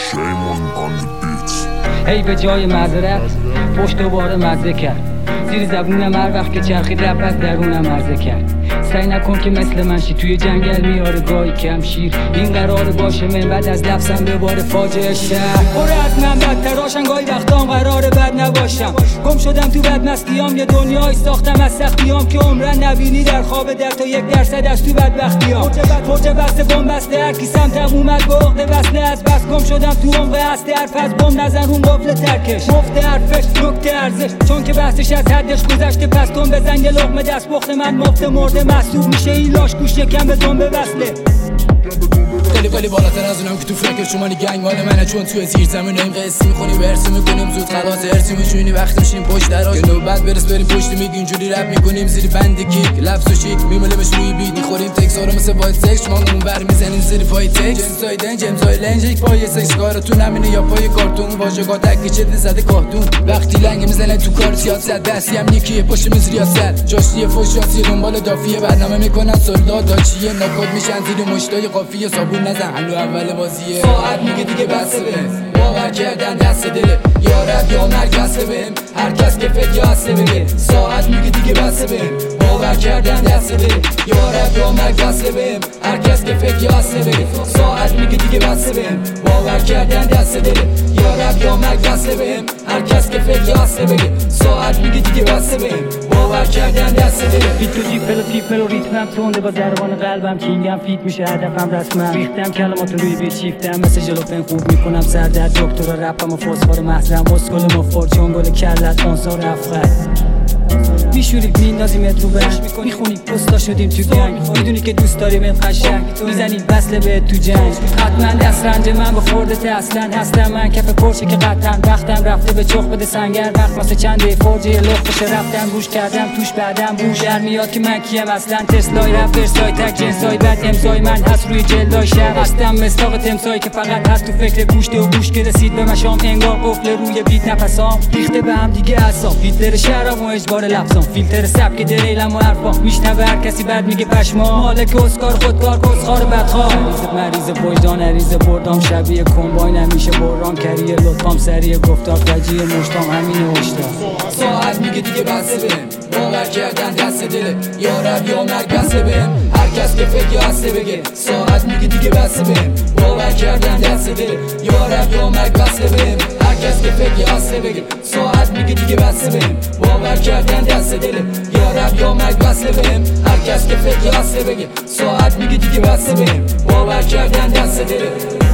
هی به جای معذرت پشت دوباره مزه کرد، زیر زبونم هر وقت که چرخید لب از درونم عرضه کرد. سعی نکن که مثل من شی توی جنگل میاره گاهی کم شیر، این قرار باشه من بعد از لفظم به بار فاجعه شهر. برو از من بدتراشن گاهی وقتام قراره بد نباشم، گم شدم تو بدمستیام، یه دنیای ساختم از سختیام که عمرن نبینی در خواب در تا 1% از تو بدبختیام. پرچه بسته بم بسته هر کی سمتم اومد با عقده وصله، از بس گم شدم تو عمق هسته، حرف از بم نزن اون قفل ترکش، مفت حرفش نکته ارزش، چون که بحثش از حدش گذشته. پس تون بزن یه لقمه دست بخت من مفت مرده، محسوب میشه این لاش گوش یکم به تون بوصله. خیلی بالاتر از اونم که تو فکر شما گنگ مال منه، چون توی زیر زمین این قصه میخونی ورسی میکنیم زود خلاص هرسی میشونی وقت میشیم پشت دراز، که نوبت برس بریم پشت میگی اینجوری رپ میکنیم زیر بند کیک لفظ و شیک میمونه بهش روی بیت میخوریم تکس رو مثل وایت سکس، ما اون بر میزنیم زیر پای تکس جنسای دنج جمزای لنج یک پای سکس کارتون همینه یا پای کارتون واژگاه تک چه زده کارتون وقتی لنگ میزنه تو کار سیاست دستی هم یکیه پشت میز ریاست جاشی فوشاسی دنبال دافیه برنامه میکنن سولداد داچیه ناکد میشن زیر مشتای قافیه صابون نزن هنو اول بازیه. ساعت میگه دیگه بسه بهم، باور کردن دست دله، یا رب یا مرگ بسه بهم، هر کس که فکر یا هسته بگه. ساعت میگه دیگه بسه بهم، باور کردن دست دله، یا رب یا مرگ بسه بهم، هر کس که فکر یا هسته بگه. ساعت میگه دیگه بسه بهم، باور کردن دست دله، یا رب یا مرگ بسه بهم، هر کس که فکر یا هسته بگه. ساعت میگه دیگه بسه بهم، باور کردن دست دله. بیت تو جیپل و تیپل و ریتمم تونده با ضربان قلبم کینگم فیت میشه هدفم رسمم، ریختم کلمات روی بیت شیفتم مثل جلوفن خوب میکنم سردرد دکتر رپم و فسفار محزم اسکل مفور چون گل کلت انصار افخر میشوری میندازیم تو بش میخونی پستا شدیم تو گنگ، میدونی که دوست داریم این قشنگ میزنی وصله به تو جنگ. حتما دست رنج من به خورده اصلا هستم من کف پرشه که قطعا وقتم رفته به چخ بده سنگر وقت واسه چنده فرجه لخ بشه رفتم گوش کردم توش بعدم بوش در میاد که من کیم اصلا تسلای رپ ورسای تک جنسای بد امضای من هست روی جلدای شهر هستم مستاق تمسایی که فقط هست تو فکر گوشته و گوش که رسید به مشام انگار قفل روی بیت نفسام ریخته به هم دیگه اعصاب هیتلر شراب و اجبار لفظام فیلتر سبک دریلم و حرفام میشنوه هر کسی بعد میگه پشما مالک اسکار خودکار کسخار بدخواه مریض وجدان عریض بردام شبیه کمباین همیشه برام کریه لطفام سریع گفتار فجیه مشتام همینه هشدار. ساعت میگه دیگه بسه بهم، باور کردن دست دله، یا رب یا مرگ بسه بهم، هر کس که فکر یا هسته بگه. ساعت میگه دیگه بسه بهم، باور کردن دست دله، یا رب یا مرگ بسه بهم، هر کس که فکر یا هسته بگه. ساعت میگه دیگه بسه بهم، باور کردن دست دله، یا رب یا مرگ بسه بهم، هر کس که فکر یا هسته بگه. ساعت میگه دیگه بسه بهم، باور کردن دست دله.